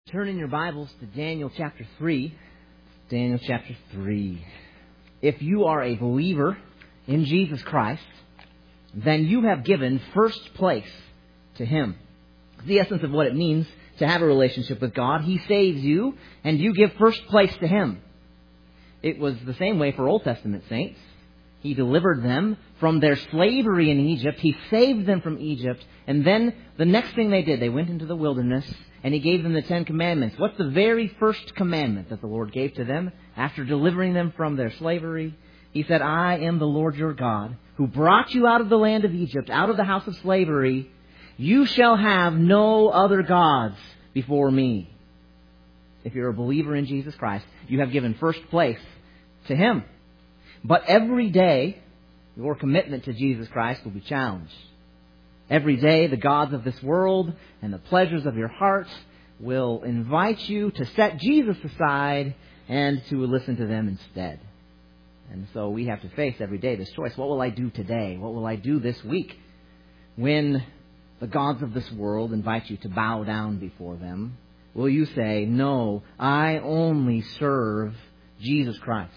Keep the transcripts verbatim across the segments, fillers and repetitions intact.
Turn in your Bibles to Daniel chapter three. Daniel chapter three. If you are a believer in Jesus Christ, then you have given first place to Him. It's the essence of what it means to have a relationship with God. He saves you, and you give first place to Him. It was the same way for Old Testament saints. He delivered them from their slavery in Egypt. He saved them from Egypt. And then the next thing they did, they went into the wilderness and He gave them the Ten Commandments. What's the very first commandment that the Lord gave to them after delivering them from their slavery? He said, I am the Lord your God, who brought you out of the land of Egypt, out of the house of slavery. You shall have no other gods before me. If you're a believer in Jesus Christ, you have given first place to Him. But every day, your commitment to Jesus Christ will be challenged. Every day, the gods of this world and the pleasures of your heart will invite you to set Jesus aside and to listen to them instead. And so we have to face every day this choice. What will I do today? What will I do this week when the gods of this world invite you to bow down before them? Will you say, no, I only serve Jesus Christ?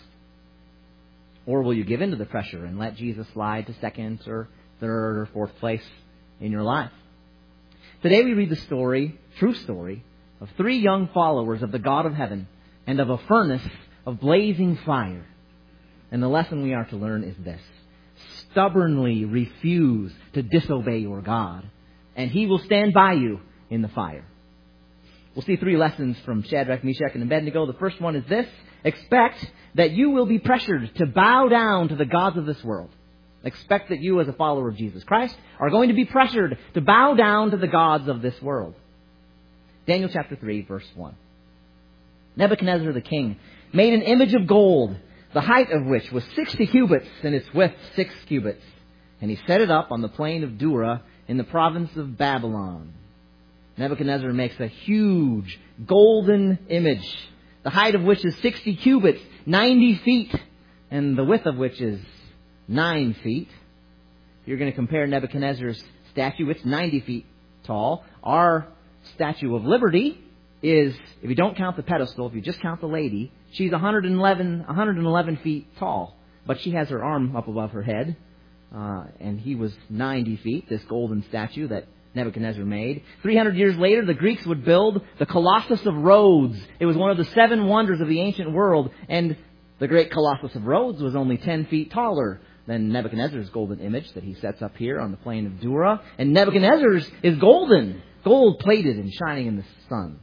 Or will you give in to the pressure and let Jesus slide to second or third or fourth place in your life? Today we read the story, true story, of three young followers of the God of heaven and of a furnace of blazing fire. And the lesson we are to learn is this: stubbornly refuse to disobey your God, and He will stand by you in the fire. We'll see three lessons from Shadrach, Meshach, and Abednego. The first one is this: expect that you will be pressured to bow down to the gods of this world. Expect that you, as a follower of Jesus Christ, are going to be pressured to bow down to the gods of this world. Daniel chapter three, verse one. Nebuchadnezzar the king made an image of gold, the height of which was sixty cubits and its width six cubits. And he set it up on the plain of Dura in the province of Babylon. Nebuchadnezzar makes a huge golden image, the height of which is sixty cubits, ninety feet, and the width of which is nine feet. If you're going to compare Nebuchadnezzar's statue, it's ninety feet tall. Our Statue of Liberty is, if you don't count the pedestal, if you just count the lady, she's one hundred eleven, one hundred eleven feet tall. But she has her arm up above her head. Uh, and he was ninety feet, this golden statue that Nebuchadnezzar made. three hundred years later, the Greeks would build the Colossus of Rhodes. It was one of the seven wonders of the ancient world. And the great Colossus of Rhodes was only ten feet taller than Nebuchadnezzar's golden image that he sets up here on the plain of Dura. And Nebuchadnezzar's is golden, gold-plated and shining in the sun.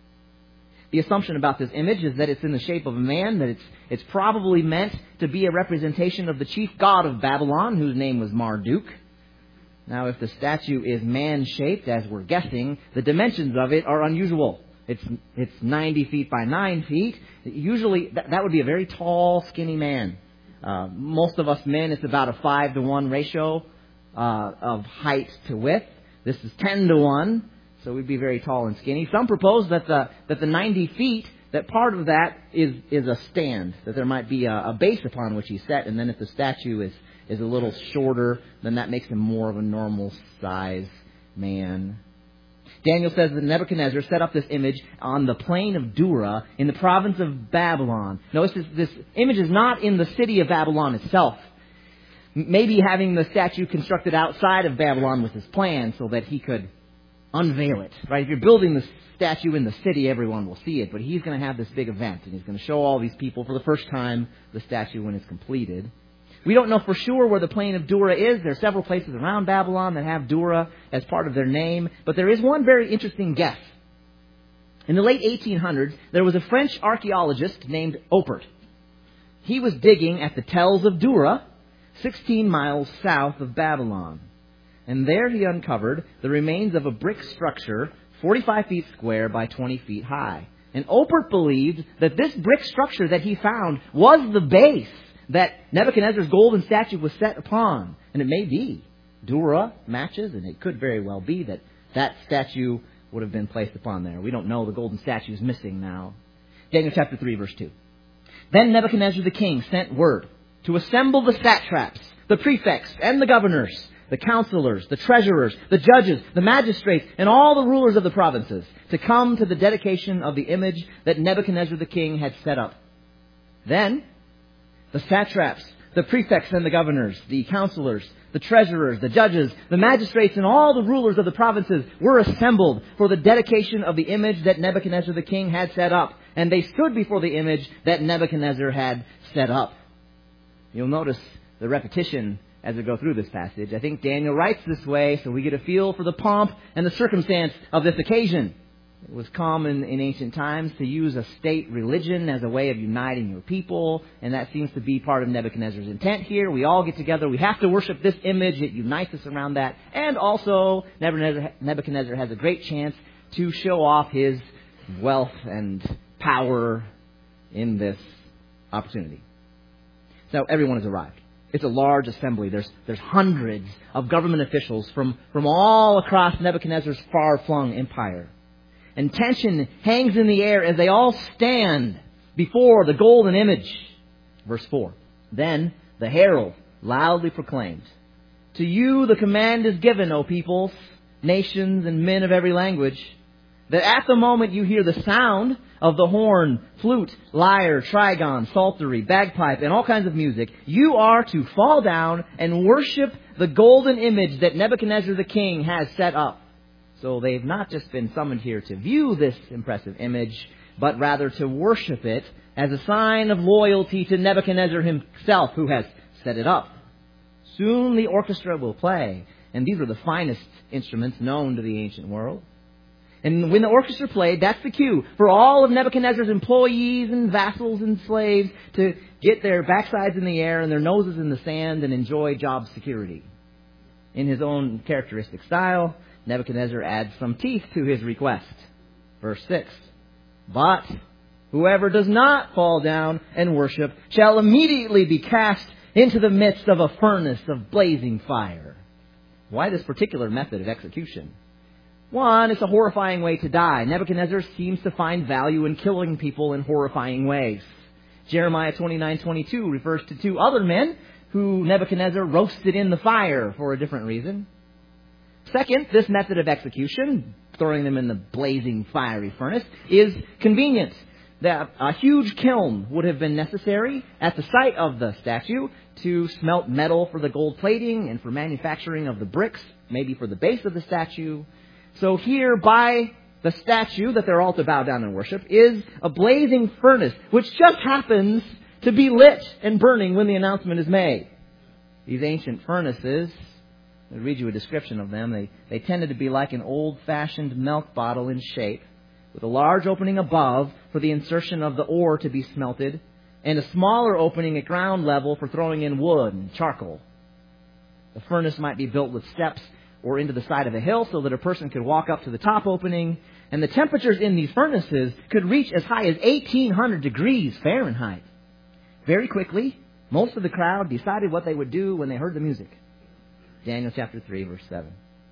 The assumption about this image is that it's in the shape of a man, that it's it's probably meant to be a representation of the chief god of Babylon, whose name was Marduk. Now, if the statue is man-shaped, as we're guessing, the dimensions of it are unusual. It's it's ninety feet by nine feet. Usually, that, that would be a very tall, skinny man. Uh, most of us men, it's about a five to one ratio uh, of height to width. This is ten to one, so we'd be very tall and skinny. Some propose that the that the ninety feet, that part of that is is a stand, that there might be a, a base upon which he's set, and then if the statue is is a little shorter, then that makes him more of a normal size man. Daniel says that Nebuchadnezzar set up this image on the plain of Dura in the province of Babylon. Notice this, this image is not in the city of Babylon itself. Maybe having the statue constructed outside of Babylon was his plan so that he could unveil it. Right? If you're building the statue in the city, everyone will see it. But he's going to have this big event, and he's going to show all these people for the first time the statue when it's completed. We don't know for sure where the plain of Dura is. There are several places around Babylon that have Dura as part of their name. But there is one very interesting guess. In the late eighteen hundreds, there was a French archaeologist named Oppert. He was digging at the Tells of Dura, sixteen miles south of Babylon. And there he uncovered the remains of a brick structure forty-five feet square by twenty feet high. And Oppert believed that this brick structure that he found was the base that Nebuchadnezzar's golden statue was set upon. And it may be. Dura matches, and it could very well be that that statue would have been placed upon there. We don't know. The golden statue is missing now. Daniel chapter three, verse two. Then Nebuchadnezzar the king sent word to assemble the satraps, the prefects, and the governors, the counselors, the treasurers, the judges, the magistrates, and all the rulers of the provinces to come to the dedication of the image that Nebuchadnezzar the king had set up. Then the satraps, the prefects and the governors, the counselors, the treasurers, the judges, the magistrates, and all the rulers of the provinces were assembled for the dedication of the image that Nebuchadnezzar the king had set up. And they stood before the image that Nebuchadnezzar had set up. You'll notice the repetition as we go through this passage. I think Daniel writes this way so we get a feel for the pomp and the circumstance of this occasion. It was common in ancient times to use a state religion as a way of uniting your people, and that seems to be part of Nebuchadnezzar's intent here. We all get together. We have to worship this image. It unites us around that. And also, Nebuchadnezzar, Nebuchadnezzar has a great chance to show off his wealth and power in this opportunity. So everyone has arrived. It's a large assembly. There's there's hundreds of government officials from, from all across Nebuchadnezzar's far-flung empire. And tension hangs in the air as they all stand before the golden image. Verse four. Then the herald loudly proclaimed, "To you the command is given, O peoples, nations, and men of every language, that at the moment you hear the sound of the horn, flute, lyre, trigon, psaltery, bagpipe, and all kinds of music, you are to fall down and worship the golden image that Nebuchadnezzar the king has set up." So they've not just been summoned here to view this impressive image, but rather to worship it as a sign of loyalty to Nebuchadnezzar himself, who has set it up. Soon the orchestra will play, and these are the finest instruments known to the ancient world. And when the orchestra played, that's the cue for all of Nebuchadnezzar's employees and vassals and slaves to get their backsides in the air and their noses in the sand and enjoy job security. In his own characteristic style, Nebuchadnezzar adds some teeth to his request. Verse six. "But whoever does not fall down and worship shall immediately be cast into the midst of a furnace of blazing fire." Why this particular method of execution? One, it's a horrifying way to die. Nebuchadnezzar seems to find value in killing people in horrifying ways. Jeremiah twenty-nine twenty-two refers to two other men who Nebuchadnezzar roasted in the fire for a different reason. Second, this method of execution, throwing them in the blazing fiery furnace, is convenient. That a huge kiln would have been necessary at the site of the statue to smelt metal for the gold plating and for manufacturing of the bricks, maybe for the base of the statue. So here, by the statue that they're all to bow down and worship, is a blazing furnace, which just happens to be lit and burning when the announcement is made. These ancient furnaces, I'll read you a description of them. They, they tended to be like an old-fashioned milk bottle in shape, with a large opening above for the insertion of the ore to be smelted, and a smaller opening at ground level for throwing in wood and charcoal. The furnace might be built with steps or into the side of a hill so that a person could walk up to the top opening, and the temperatures in these furnaces could reach as high as eighteen hundred degrees Fahrenheit. Very quickly, most of the crowd decided what they would do when they heard the music. Daniel chapter three, verse seven.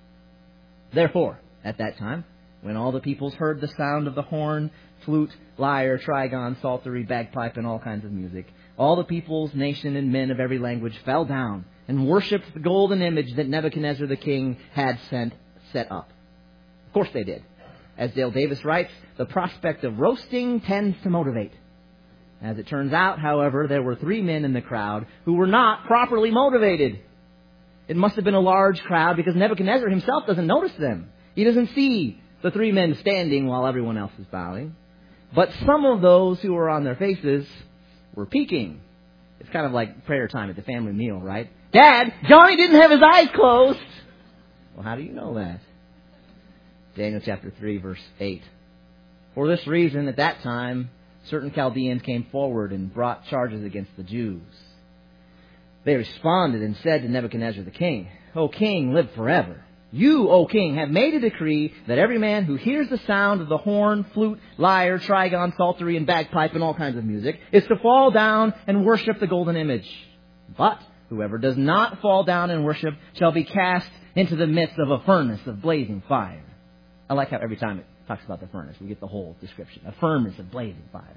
"Therefore, at that time, when all the peoples heard the sound of the horn, flute, lyre, trigon, psaltery, bagpipe, and all kinds of music, all the peoples, nation, and men of every language fell down and worshipped the golden image that Nebuchadnezzar the king had sent, set up." Of course they did. As Dale Davis writes, the prospect of roasting tends to motivate. As it turns out, however, there were three men in the crowd who were not properly motivated. It must have been a large crowd because Nebuchadnezzar himself doesn't notice them. He doesn't see the three men standing while everyone else is bowing. But some of those who were on their faces were peeking. It's kind of like prayer time at the family meal, right? "Dad, Johnny didn't have his eyes closed." Well, how do you know that? Daniel chapter three, verse eight. "For this reason, at that time, certain Chaldeans came forward and brought charges against the Jews. They responded and said to Nebuchadnezzar the king, 'O king, live forever. You, O king, have made a decree that every man who hears the sound of the horn, flute, lyre, trigon, psaltery, and bagpipe, and all kinds of music, is to fall down and worship the golden image. But whoever does not fall down and worship shall be cast into the midst of a furnace of blazing fire.'" I like how every time it talks about the furnace, we get the whole description. A furnace of blazing fire.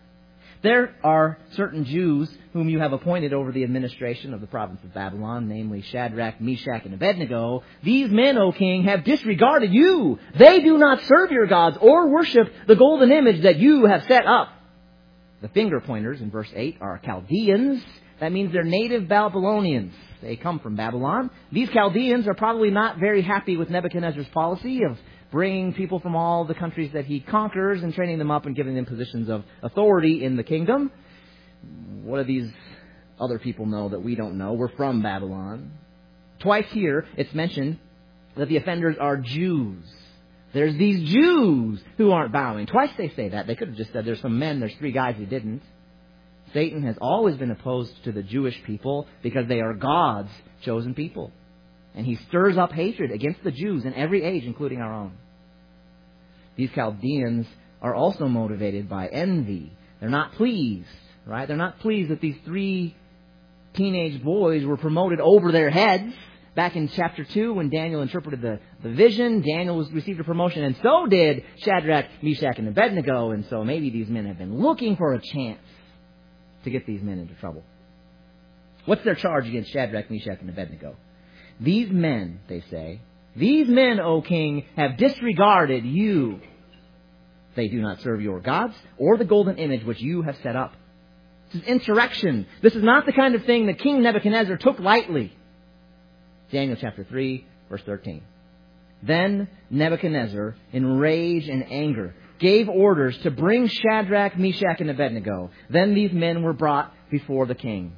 There are certain Jews whom you have appointed over the administration of the province of Babylon, namely Shadrach, Meshach, and Abednego. These men, O king, have disregarded you. They do not serve your gods or worship the golden image that you have set up. The finger pointers in verse eight are Chaldeans. That means they're native Babylonians. They come from Babylon. These Chaldeans are probably not very happy with Nebuchadnezzar's policy of bringing people from all the countries that he conquers and training them up and giving them positions of authority in the kingdom. What do these other people know that we don't know? We're from Babylon. Twice here it's mentioned that the offenders are Jews. There's these Jews who aren't bowing. Twice they say that. They could have just said there's some men, there's three guys who didn't. Satan has always been opposed to the Jewish people because they are God's chosen people. And he stirs up hatred against the Jews in every age, including our own. These Chaldeans are also motivated by envy. They're not pleased, right? They're not pleased that these three teenage boys were promoted over their heads. Back in chapter two, when Daniel interpreted the, the vision, Daniel was received a promotion, and so did Shadrach, Meshach, and Abednego. And so maybe these men have been looking for a chance to get these men into trouble. What's their charge against Shadrach, Meshach, and Abednego? These men, they say, these men, O king, have disregarded you. They do not serve your gods or the golden image which you have set up. This is insurrection. This is not the kind of thing that King Nebuchadnezzar took lightly. Daniel chapter three, verse thirteen. Then Nebuchadnezzar, in rage and anger, gave orders to bring Shadrach, Meshach, and Abednego. Then these men were brought before the king.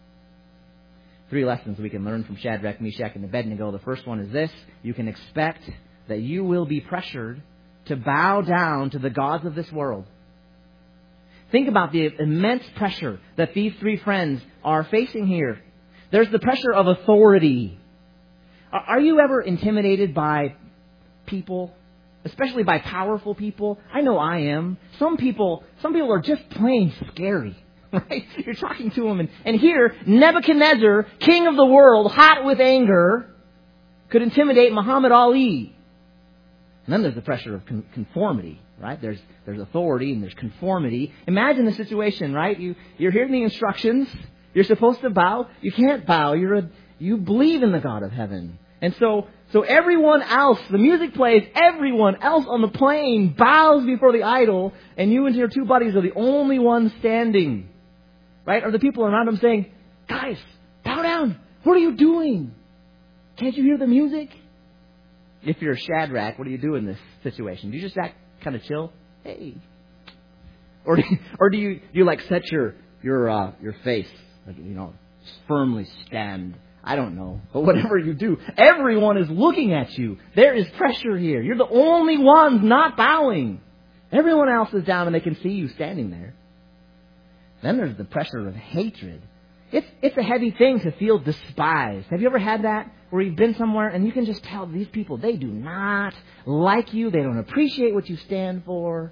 Three lessons we can learn from Shadrach, Meshach, and Abednego. The first one is this: you can expect that you will be pressured to bow down to the gods of this world. Think about the immense pressure that these three friends are facing here. There's the pressure of authority. Are you ever intimidated by people, especially by powerful people? I know I am. Some people, some people are just plain scary, right? You're talking to them, and, and here, Nebuchadnezzar, king of the world, hot with anger, could intimidate Muhammad Ali. And then there's the pressure of con- conformity, right? There's there's authority and there's conformity. Imagine the situation, right? You you're hearing the instructions. You're supposed to bow. You can't bow. You're a, you believe in the God of heaven. And so, so everyone else, the music plays, everyone else on the plane bows before the idol, and you and your two buddies are the only ones standing. Right? Or the people around them saying, guys, bow down. What are you doing? Can't you hear the music? If you're Shadrach, what do you do in this situation? Do you just act kind of chill? Hey. Or do you, or do you, do you like set your, your, uh, your face, you know, firmly stand? I don't know. But whatever you do, everyone is looking at you. There is pressure here. You're the only ones not bowing. Everyone else is down and they can see you standing there. Then there's the pressure of hatred. It's it's a heavy thing to feel despised. Have you ever had that? Where you've been somewhere and you can just tell these people, they do not like you. They don't appreciate what you stand for.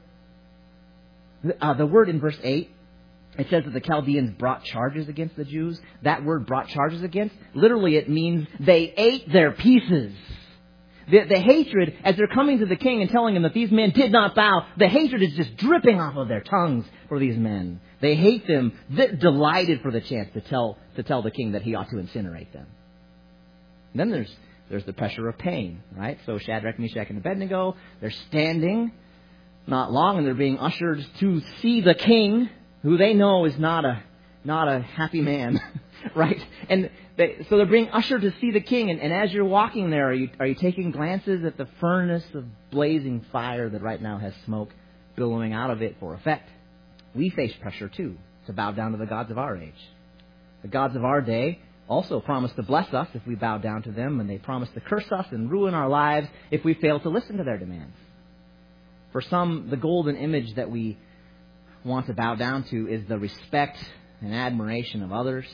Uh, the word in verse eight, it says that the Chaldeans brought charges against the Jews. That word brought charges against, literally it means they ate their pieces. The, the hatred, as they're coming to the king and telling him that these men did not bow, the hatred is just dripping off of their tongues for these men. They hate them, they're delighted for the chance to tell to tell the king that he ought to incinerate them. And then there's there's the pressure of pain, right? So Shadrach, Meshach, and Abednego, they're standing not long and they're being ushered to see the king, who they know is not a not a happy man, right? And they, so they're being ushered to see the king. And, and as you're walking there, are you are you taking glances at the furnace of blazing fire that right now has smoke billowing out of it for effect? We face pressure too to bow down to the gods of our age. The gods of our day also promise to bless us if we bow down to them, and they promise to curse us and ruin our lives if we fail to listen to their demands. For some, the golden image that we want to bow down to is the respect and admiration of others.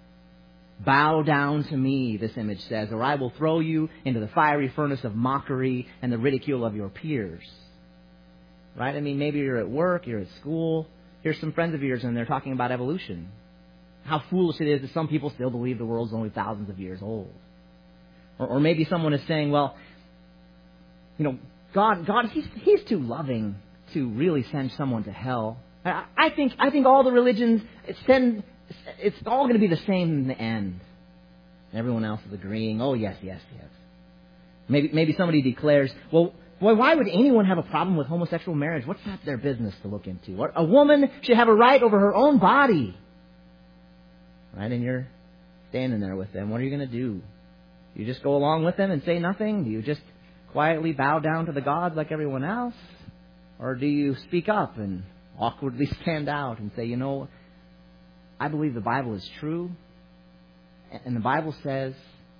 Bow down to me, this image says, or I will throw you into the fiery furnace of mockery and the ridicule of your peers. Right? I mean, maybe you're at work, you're at school. Here's some friends of yours and they're talking about evolution. How foolish it is that some people still believe the world's only thousands of years old. Or, or maybe someone is saying, well, you know, God, God, he's, he's too loving to really send someone to hell. I, I think I think all the religions, it's, send, it's all going to be the same in the end. Everyone else is agreeing, oh, yes, yes, yes. Maybe maybe somebody declares, well, boy, why would anyone have a problem with homosexual marriage? What's that their business to look into? A woman should have a right over her own body. Right? And you're standing there with them. What are you going to do? You just go along with them and say nothing? Do you just quietly bow down to the gods like everyone else? Or do you speak up and awkwardly stand out and say, you know, I believe the Bible is true. And the Bible says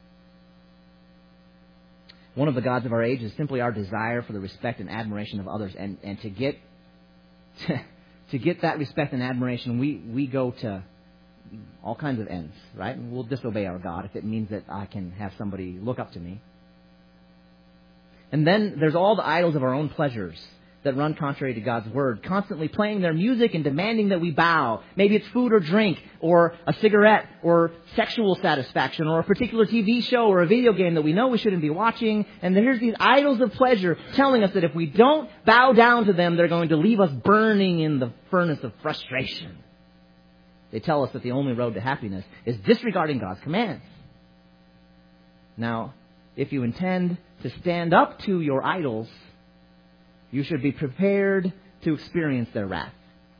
one of the gods of our age is simply our desire for the respect and admiration of others. And, and to get to, to get that respect and admiration, we, we go to all kinds of ends, right? And we'll disobey our God if it means that I can have somebody look up to me. And then there's all the idols of our own pleasures that run contrary to God's word, constantly playing their music and demanding that we bow. Maybe it's food or drink, or a cigarette, or sexual satisfaction, or a particular T V show or a video game that we know we shouldn't be watching. And here's these idols of pleasure telling us that if we don't bow down to them, they're going to leave us burning in the furnace of frustration. They tell us that the only road to happiness is disregarding God's commands. Now, if you intend to stand up to your idols, you should be prepared to experience their wrath.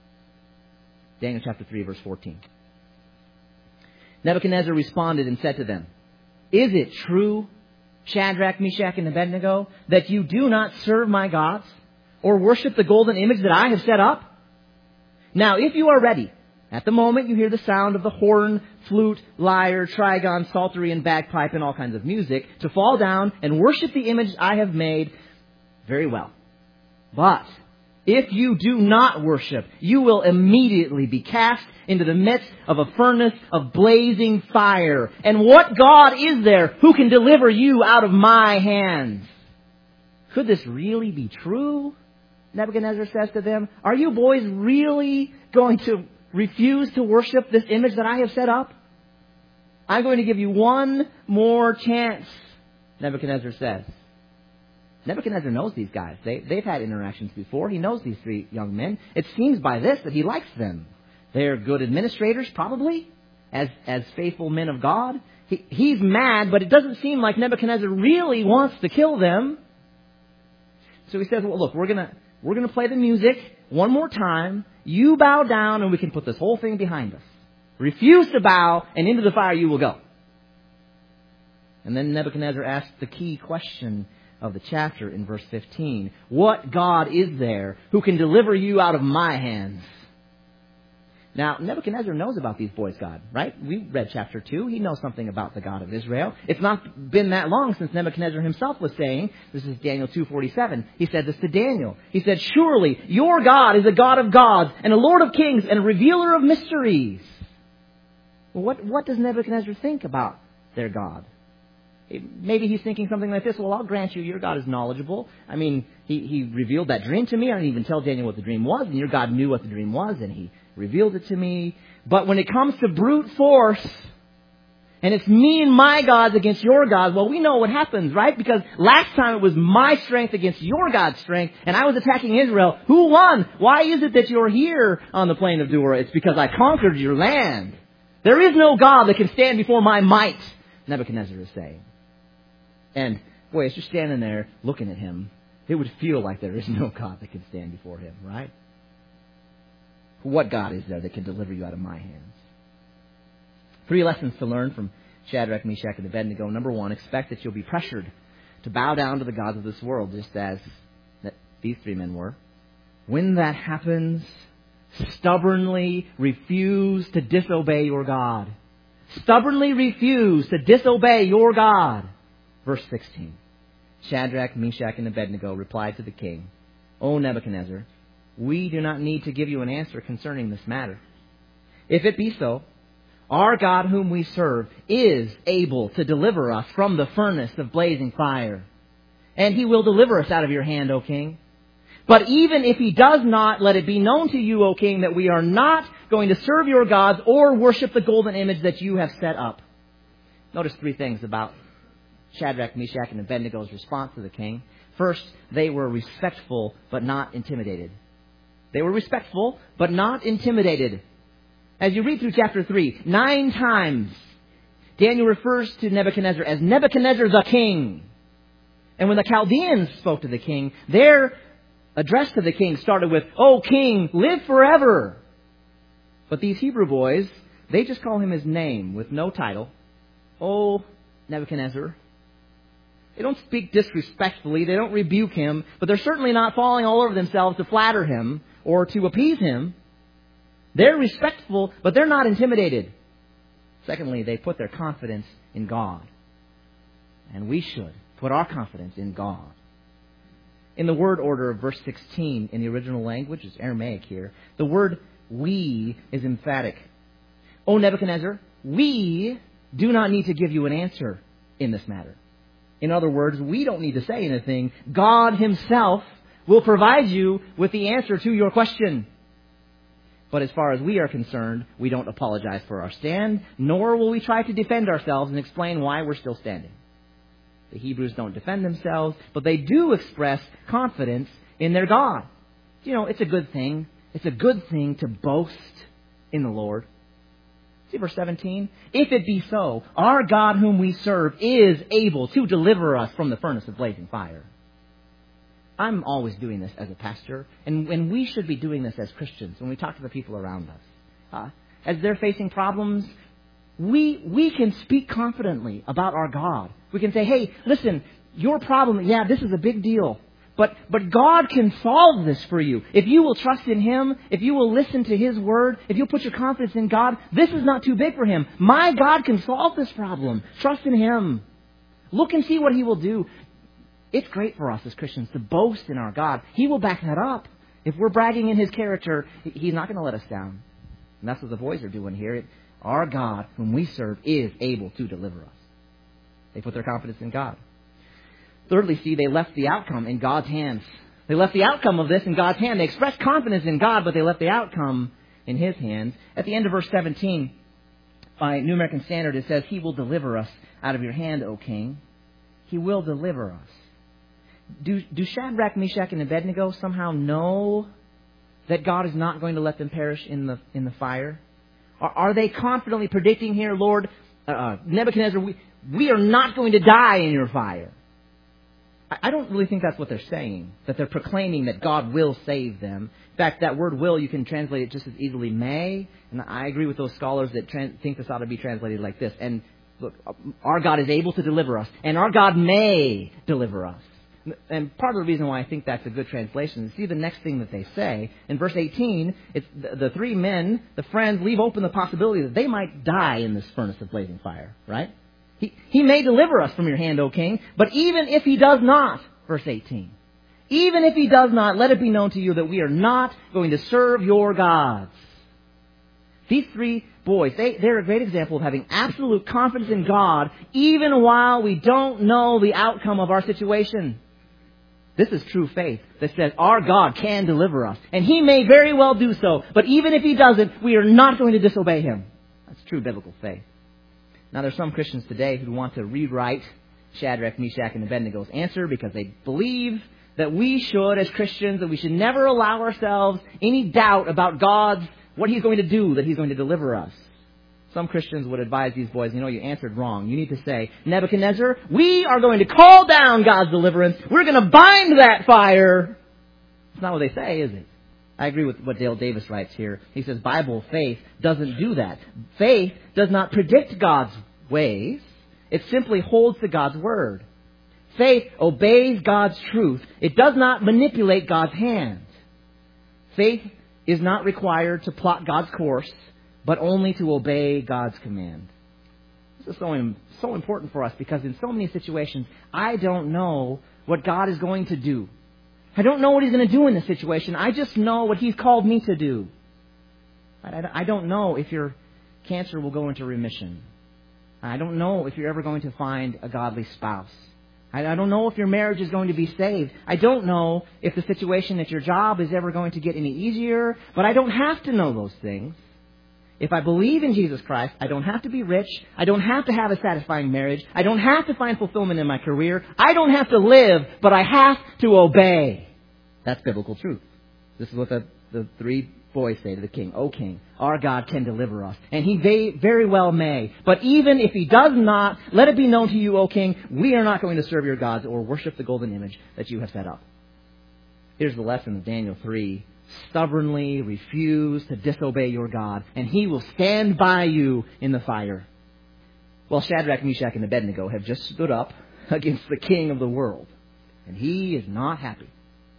Daniel chapter three, verse fourteen. Nebuchadnezzar responded and said to them, "Is it true, Shadrach, Meshach, and Abednego, that you do not serve my gods or worship the golden image that I have set up? Now, if you are ready, at the moment you hear the sound of the horn, flute, lyre, trigon, psaltery, and bagpipe, and all kinds of music, to fall down and worship the image I have made, very well. But if you do not worship, you will immediately be cast into the midst of a furnace of blazing fire. And what God is there who can deliver you out of my hands?" Could this really be true? Nebuchadnezzar says to them, "Are you boys really going to refuse to worship this image that I have set up? I'm going to give you one more chance," Nebuchadnezzar says. Nebuchadnezzar knows these guys. They, they've had interactions before. He knows these three young men. It seems by this that he likes them. They're good administrators, probably, as, as faithful men of God. He, he's mad, but it doesn't seem like Nebuchadnezzar really wants to kill them. So he says, well, look, we're going to we're gonna play the music one more time. You bow down and we can put this whole thing behind us. Refuse to bow and into the fire you will go. And then Nebuchadnezzar asks the key question of the chapter in verse fifteen. What God is there who can deliver you out of my hands? Now, Nebuchadnezzar knows about these boys' God, right? We read chapter two. He knows something about the God of Israel. It's not been that long since Nebuchadnezzar himself was saying, this is Daniel two forty-seven. He said this to Daniel. He said, "Surely your God is a God of gods and a Lord of kings and a revealer of mysteries." Well, what, what does Nebuchadnezzar think about their God? Maybe he's thinking something like this. Well, I'll grant you, your God is knowledgeable. I mean, he, he revealed that dream to me. I didn't even tell Daniel what the dream was. And your God knew what the dream was, and he revealed it to me. But when it comes to brute force, and it's me and my gods against your gods, well, we know what happens, right? Because last time it was my strength against your God's strength, and I was attacking Israel. Who won? Why is it that you're here on the plain of Dura? It's because I conquered your land. There is no God that can stand before my might, Nebuchadnezzar is saying. And, boy, as you're standing there looking at him, it would feel like there is no God that can stand before him, right? What God is there that can deliver you out of my hands? Three lessons to learn from Shadrach, Meshach, and Abednego. Number one, expect that you'll be pressured to bow down to the gods of this world, just as that these three men were. When that happens, stubbornly refuse to disobey your God. Stubbornly refuse to disobey your God. Verse sixteen. Shadrach, Meshach, and Abednego replied to the king, "O Nebuchadnezzar, we do not need to give you an answer concerning this matter. If it be so, our God whom we serve is able to deliver us from the furnace of blazing fire. And he will deliver us out of your hand, O king. But even if he does not, let it be known to you, O king, that we are not going to serve your gods or worship the golden image that you have set up." Notice three things about Shadrach, Meshach, and Abednego's response to the king. First, they were respectful but not intimidated. They were respectful, but not intimidated. As you read through chapter three, nine times Daniel refers to Nebuchadnezzar as Nebuchadnezzar the king. And when the Chaldeans spoke to the king, their address to the king started with, "Oh, king, live forever." But these Hebrew boys, they just call him his name with no title. "Oh, Nebuchadnezzar." They don't speak disrespectfully. They don't rebuke him. But they're certainly not falling all over themselves to flatter him or to appease him. They're respectful, but they're not intimidated. Secondly, they put their confidence in God. And we should put our confidence in God. In the word order of verse sixteen in the original language, it's Aramaic here, the word "we" is emphatic. "O Nebuchadnezzar, we do not need to give you an answer in this matter." In other words, we don't need to say anything. God Himself will provide you with the answer to your question. But as far as we are concerned, we don't apologize for our stand, nor will we try to defend ourselves and explain why we're still standing. The Hebrews don't defend themselves, but they do express confidence in their God. You know, it's a good thing. It's a good thing to boast in the Lord. See verse seventeen? "If it be so, our God whom we serve is able to deliver us from the furnace of blazing fire." I'm always doing this as a pastor, and, and we should be doing this as Christians when we talk to the people around us. Uh, as they're facing problems, we we can speak confidently about our God. We can say, "Hey, listen, your problem, yeah, this is a big deal. But but God can solve this for you. If you will trust in Him, if you will listen to His Word, if you'll put your confidence in God, this is not too big for Him. My God can solve this problem. Trust in Him. Look and see what He will do." It's great for us as Christians to boast in our God. He will back that up. If we're bragging in His character, He's not going to let us down. And that's what the boys are doing here. Our God, whom we serve, is able to deliver us. They put their confidence in God. Thirdly, see, they left the outcome in God's hands. They left the outcome of this in God's hand. They expressed confidence in God, but they left the outcome in His hands. At the end of verse seventeen, by New American Standard, it says, "He will deliver us out of your hand, O king." He will deliver us. Do, do Shadrach, Meshach, and Abednego somehow know that God is not going to let them perish in the in the fire? Are, are they confidently predicting here, "Lord, uh, Nebuchadnezzar, we, we are not going to die in your fire"? I, I don't really think that's what they're saying, that they're proclaiming that God will save them. In fact, that word "will," you can translate it just as easily "may." And I agree with those scholars that trans- think this ought to be translated like this. And look, our God is able to deliver us, and our God may deliver us. And part of the reason why I think that's a good translation is see the next thing that they say. In verse eighteen, it's the, the three men, the friends, leave open the possibility that they might die in this furnace of blazing fire, right? He, he may deliver us from your hand, O king, but even if He does not, verse eighteen, even if He does not, let it be known to you that we are not going to serve your gods. These three boys, they, they're a great example of having absolute confidence in God, even while we don't know the outcome of our situation. This is true faith that says our God can deliver us. And He may very well do so. But even if He doesn't, we are not going to disobey Him. That's true biblical faith. Now, there's some Christians today who want to rewrite Shadrach, Meshach, and Abednego's answer because they believe that we should, as Christians, that we should never allow ourselves any doubt about God's, what He's going to do, that He's going to deliver us. Some Christians would advise these boys, you know, you answered wrong. You need to say, "Nebuchadnezzar, we are going to call down God's deliverance. We're going to bind that fire." It's not what they say, is it? I agree with what Dale Davis writes here. He says Bible faith doesn't do that. Faith does not predict God's ways. It simply holds to God's word. Faith obeys God's truth. It does not manipulate God's hand. Faith is not required to plot God's course, but only to obey God's command. This is so, so important for us because in so many situations, I don't know what God is going to do. I don't know what He's going to do in this situation. I just know what He's called me to do. I, I don't know if your cancer will go into remission. I don't know if you're ever going to find a godly spouse. I, I don't know if your marriage is going to be saved. I don't know if the situation at your job is ever going to get any easier. But I don't have to know those things. If I believe in Jesus Christ, I don't have to be rich. I don't have to have a satisfying marriage. I don't have to find fulfillment in my career. I don't have to live, but I have to obey. That's biblical truth. This is what the the three boys say to the king, O king, our God can deliver us, and he may, very well may. But even if he does not, let it be known to you, O king, we are not going to serve your gods or worship the golden image that you have set up. Here's the lesson of Daniel three. Stubbornly refuse to disobey your God, and he will stand by you in the fire. Well, Shadrach, Meshach, and Abednego have just stood up against the king of the world, and he is not happy.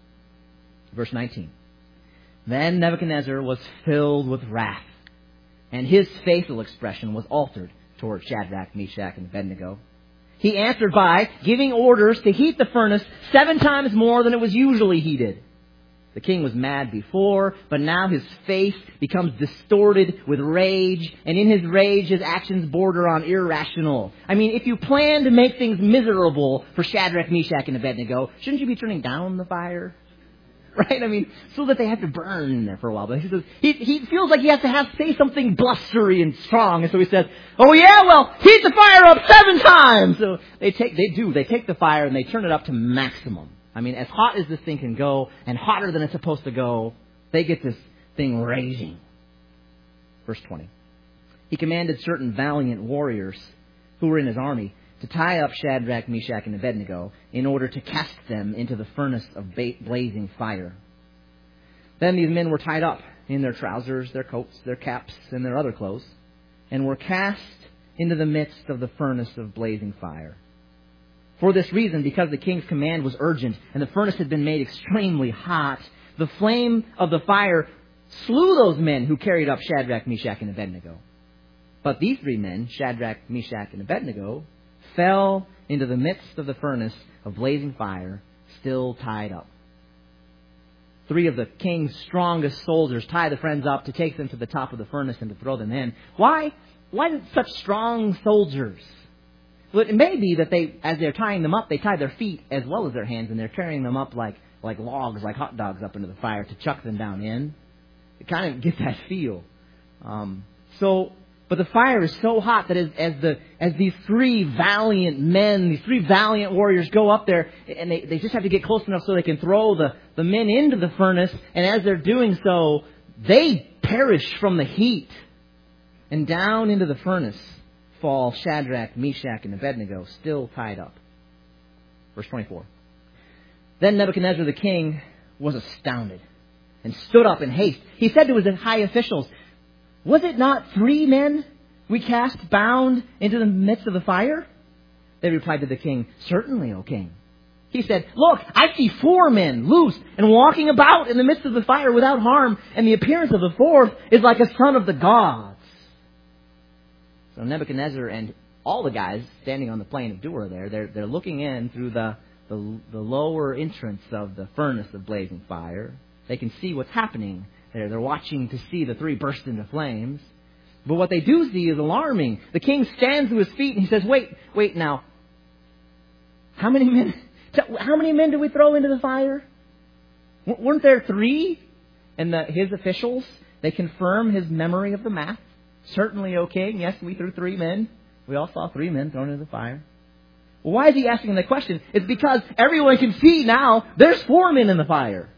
Verse nineteen. Then Nebuchadnezzar was filled with wrath, and his facial expression was altered toward Shadrach, Meshach, and Abednego. He answered by giving orders to heat the furnace seven times more than it was usually heated. The king was mad before, but now his face becomes distorted with rage, and in his rage his actions border on irrational. I mean, if you plan to make things miserable for Shadrach, Meshach, and Abednego, shouldn't you be turning down the fire? Right? I mean, so that they have to burn in there for a while. But he says, he, he feels like he has to have say something blustery and strong. And so he says, oh yeah, well, heat the fire up seven times. So they take, they do, they take the fire and they turn it up to maximum. I mean, as hot as this thing can go and hotter than it's supposed to go, they get this thing raging. Verse twenty. He commanded certain valiant warriors who were in his army to tie up Shadrach, Meshach, and Abednego in order to cast them into the furnace of blazing fire. Then these men were tied up in their trousers, their coats, their caps, and their other clothes, and were cast into the midst of the furnace of blazing fire. For this reason, because the king's command was urgent and the furnace had been made extremely hot, the flame of the fire slew those men who carried up Shadrach, Meshach, and Abednego. But these three men, Shadrach, Meshach, and Abednego, fell into the midst of the furnace of blazing fire, still tied up. Three of the king's strongest soldiers tie the friends up to take them to the top of the furnace and to throw them in. Why? Why did such strong soldiers? Well, it may be that they, as they're tying them up, they tie their feet as well as their hands, and they're carrying them up like, like logs, like hot dogs up into the fire to chuck them down in. It kind of gets that feel. Um, so... But the fire is so hot that as, as the as these three valiant men, these three valiant warriors go up there, and they, they just have to get close enough so they can throw the, the men into the furnace. And as they're doing so, they perish from the heat. And down into the furnace fall Shadrach, Meshach, and Abednego, still tied up. Verse twenty-four. Then Nebuchadnezzar the king was astounded and stood up in haste. He said to his high officials, was it not three men we cast bound into the midst of the fire? They replied to the king, certainly, O king. He said, look, I see four men loose and walking about in the midst of the fire without harm, and the appearance of the fourth is like a son of the gods. So Nebuchadnezzar and all the guys standing on the plain of Dura there, they're, they're looking in through the, the, the lower entrance of the furnace of blazing fire. They can see what's happening. They're, they're watching to see the three burst into flames. But what they do see is alarming. The king stands to his feet and he says, wait, wait now. How many men, how many men did we throw into the fire? W- weren't there three? And the, his officials, they confirm his memory of the math. Certainly, O king. Yes, we threw three men. We all saw three men thrown into the fire. Well, why is he asking the question? It's because everyone can see now there's four men in the fire.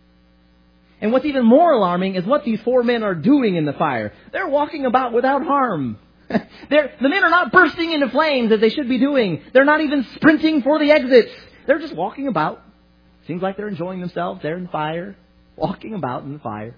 And what's even more alarming is what these four men are doing in the fire. They're walking about without harm. They're, the men are not bursting into flames as they should be doing. They're not even sprinting for the exits. They're just walking about. Seems like they're enjoying themselves. They're in the fire, walking about in the fire.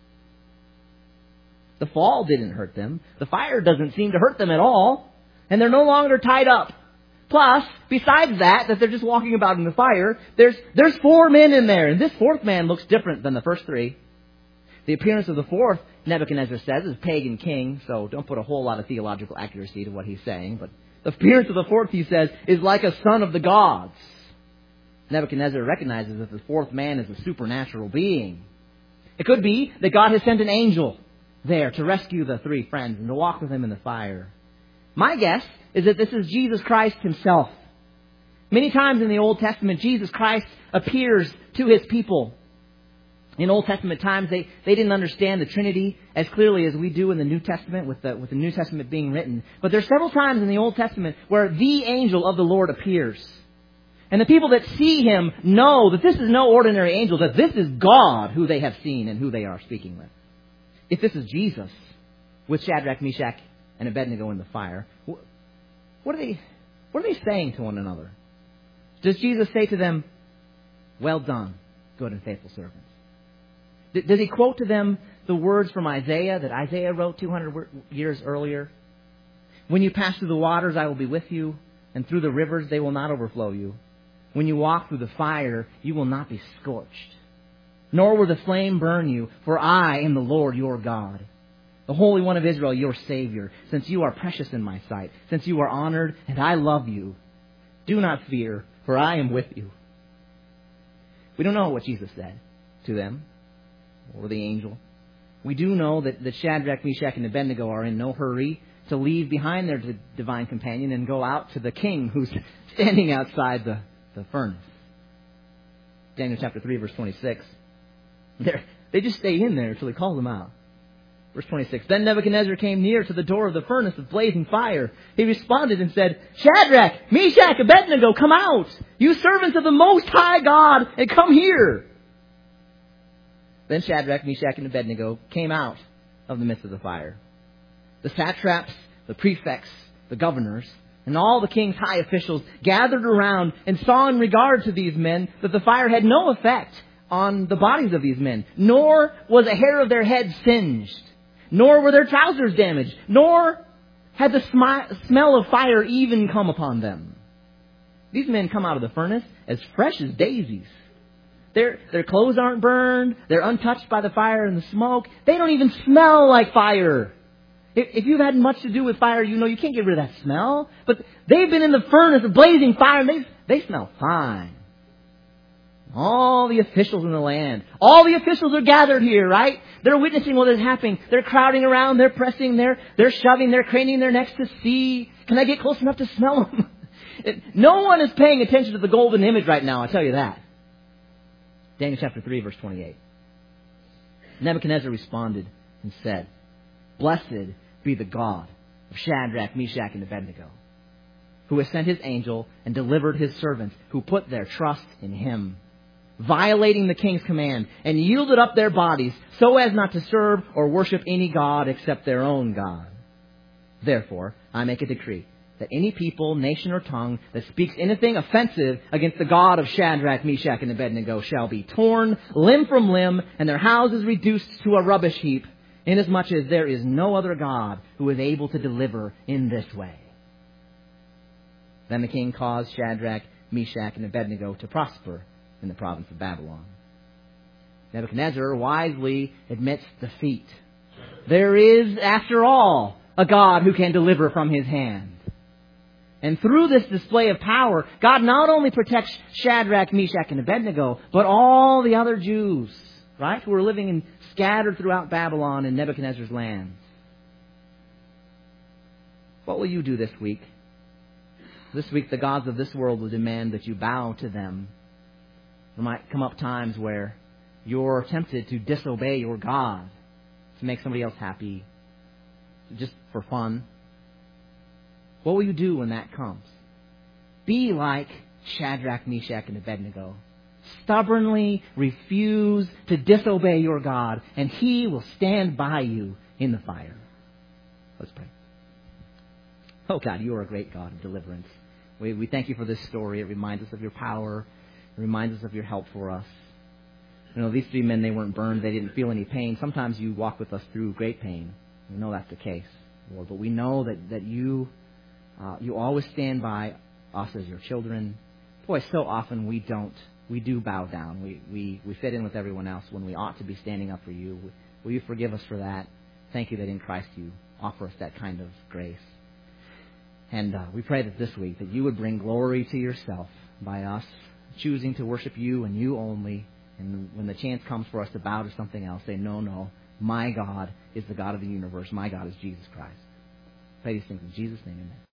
The fall didn't hurt them. The fire doesn't seem to hurt them at all. And they're no longer tied up. Plus, besides that, that they're just walking about in the fire, there's there's four men in there. And this fourth man looks different than the first three. The appearance of the fourth, Nebuchadnezzar says, is pagan king. So don't put a whole lot of theological accuracy to what he's saying. But the appearance of the fourth, he says, is like a son of the gods. Nebuchadnezzar recognizes that the fourth man is a supernatural being. It could be that God has sent an angel there to rescue the three friends and to walk with them in the fire. My guess is that this is Jesus Christ himself. Many times in the Old Testament, Jesus Christ appears to his people. In Old Testament times, they, they didn't understand the Trinity as clearly as we do in the New Testament, with the, with the New Testament being written. But there's several times in the Old Testament where the angel of the Lord appears. And the people that see him know that this is no ordinary angel, that this is God who they have seen and who they are speaking with. If this is Jesus with Shadrach, Meshach, and Abednego in the fire, what are they, what are they saying to one another? Does Jesus say to them, "Well done, good and faithful servants"? Does he quote to them the words from Isaiah that Isaiah wrote two hundred years earlier? "When you pass through the waters, I will be with you, and through the rivers, they will not overflow you. When you walk through the fire, you will not be scorched, nor will the flame burn you, for I am the Lord your God, the Holy One of Israel, your Savior. Since you are precious in my sight, since you are honored, and I love you, do not fear, for I am with you." We don't know what Jesus said to them or the angel. We do know that, that Shadrach, Meshach, and Abednego are in no hurry to leave behind their d- divine companion and go out to the king who's standing outside the, the furnace. Daniel chapter three, verse twenty-six. They're, they just stay in there until he calls them out. Verse twenty-six. Then Nebuchadnezzar came near to the door of the furnace of blazing fire. He responded and said, "Shadrach, Meshach, Abednego, come out, you servants of the Most High God, and come here." Then Shadrach, Meshach, and Abednego came out of the midst of the fire. The satraps, the prefects, the governors, and all the king's high officials gathered around and saw in regard to these men that the fire had no effect on the bodies of these men, nor was a hair of their head singed, nor were their trousers damaged, nor had the smi- smell of fire even come upon them. These men come out of the furnace as fresh as daisies. Their, their clothes aren't burned. They're untouched by the fire and the smoke. They don't even smell like fire. If, if you've had much to do with fire, you know you can't get rid of that smell. But they've been in the furnace of blazing fire, and they, they smell fine. All the officials in the land, all the officials are gathered here, right? They're witnessing what is happening. They're crowding around. They're pressing. They're, they're shoving. They're craning their necks to see. Can I get close enough to smell them? No one is paying attention to the golden image right now, I'll tell you that. Daniel chapter three, verse twenty-eight. Nebuchadnezzar responded and said, "Blessed be the God of Shadrach, Meshach, and Abednego, who has sent his angel and delivered his servants who put their trust in him, violating the king's command, and yielded up their bodies so as not to serve or worship any god except their own God. Therefore, I make a decree that any people, nation, or tongue that speaks anything offensive against the God of Shadrach, Meshach, and Abednego shall be torn limb from limb, and their houses reduced to a rubbish heap, inasmuch as there is no other God who is able to deliver in this way." Then the king caused Shadrach, Meshach, and Abednego to prosper in the province of Babylon. Nebuchadnezzar wisely admits defeat. There is, after all, a God who can deliver from his hand. And through this display of power, God not only protects Shadrach, Meshach, and Abednego, but all the other Jews, right, who are living in, scattered throughout Babylon and Nebuchadnezzar's lands. What will you do this week? This week, the gods of this world will demand that you bow to them. There might come up times where you're tempted to disobey your God to make somebody else happy, just for fun. What will you do when that comes? Be like Shadrach, Meshach, and Abednego. Stubbornly refuse to disobey your God, and He will stand by you in the fire. Let's pray. Oh God, you are a great God of deliverance. We, we thank you for this story. It reminds us of your power. It reminds us of your help for us. You know, these three men, they weren't burned. They didn't feel any pain. Sometimes you walk with us through great pain. We know that's the case, Lord. But we know that, that you... Uh, you always stand by us as your children. Boy, so often we don't. We do bow down. We, we, we fit in with everyone else when we ought to be standing up for you. Will you forgive us for that? Thank you that in Christ you offer us that kind of grace. And uh, we pray that this week that you would bring glory to yourself by us choosing to worship you and you only. And when the chance comes for us to bow to something else, say, no, no, my God is the God of the universe. My God is Jesus Christ. Pray these things in Jesus' name, amen.